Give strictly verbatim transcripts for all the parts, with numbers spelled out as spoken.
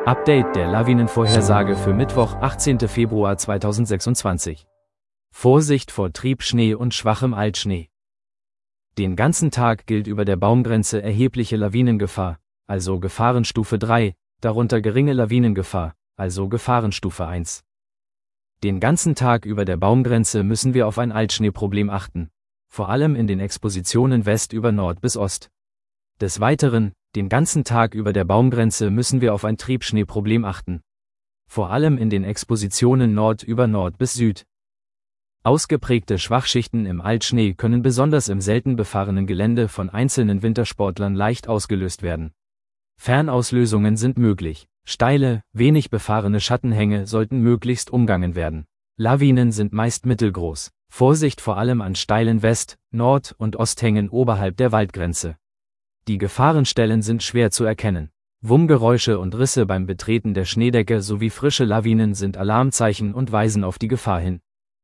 Update der Lawinenvorhersage für Mittwoch, achtzehnten Februar zweitausendsechsundzwanzig. Vorsicht vor Triebschnee und schwachem Altschnee. Den ganzen Tag gilt über der Baumgrenze erhebliche Lawinengefahr, also Gefahrenstufe drei, darunter geringe Lawinengefahr, also Gefahrenstufe eins. Den ganzen Tag über der Baumgrenze müssen wir auf ein Altschneeproblem achten, vor allem in den Expositionen West über Nord bis Ost. Des Weiteren, den ganzen Tag über der Baumgrenze müssen wir auf ein Triebschneeproblem achten, vor allem in den Expositionen Nord über Nord bis Süd. Ausgeprägte Schwachschichten im Altschnee können besonders im selten befahrenen Gelände von einzelnen Wintersportlern leicht ausgelöst werden. Fernauslösungen sind möglich, steile, wenig befahrene Schattenhänge sollten möglichst umgangen werden. Lawinen sind meist mittelgroß, Vorsicht vor allem an steilen West-, Nord- und Osthängen oberhalb der Waldgrenze. Die Gefahrenstellen sind schwer zu erkennen. Wummgeräusche und Risse beim Betreten der Schneedecke sowie frische Lawinen sind Alarmzeichen und weisen auf die Gefahr hin.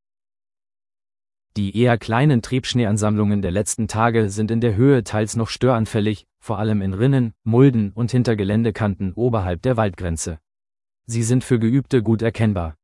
Die eher kleinen Triebschneeansammlungen der letzten Tage sind in der Höhe teils noch störanfällig, vor allem in Rinnen, Mulden und hinter Geländekanten oberhalb der Waldgrenze. Sie sind für Geübte gut erkennbar.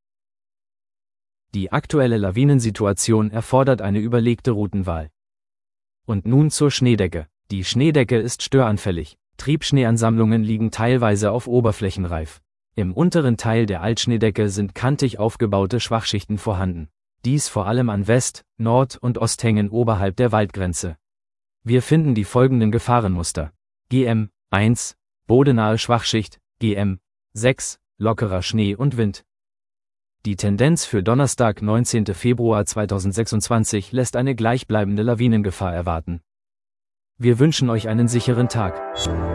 Die aktuelle Lawinensituation erfordert eine überlegte Routenwahl. Und nun zur Schneedecke. Die Schneedecke ist störanfällig. Triebschneeansammlungen liegen teilweise auf Oberflächenreif. Im unteren Teil der Altschneedecke sind kantig aufgebaute Schwachschichten vorhanden. Dies vor allem an West-, Nord- und Osthängen oberhalb der Waldgrenze. Wir finden die folgenden Gefahrenmuster. G M eins, bodenahe Schwachschicht, G M sechs, lockerer Schnee und Wind. Die Tendenz für Donnerstag, neunzehnten Februar zweitausendsechsundzwanzig lässt eine gleichbleibende Lawinengefahr erwarten. Wir wünschen euch einen sicheren Tag.